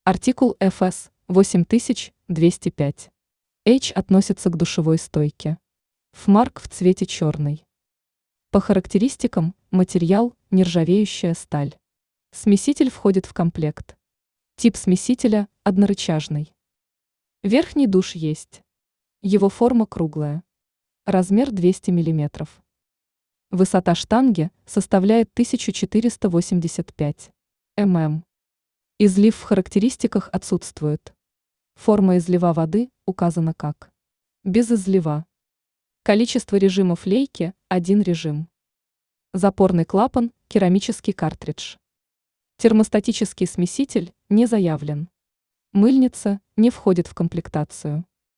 Артикул ФС 8205. H относится к душевой стойке. Фмарк в цвете черный. По характеристикам материал – нержавеющая сталь. Смеситель входит в комплект. Тип смесителя – однорычажный. Верхний душ есть. Его форма круглая. Размер 200 мм. Высота штанги составляет 1485 мм. Излив в характеристиках отсутствует. Форма излива воды указана как без излива. Количество режимов лейки – 1 режим. Запорный клапан – керамический картридж. Термостатический смеситель не заявлен. Мыльница не входит в комплектацию.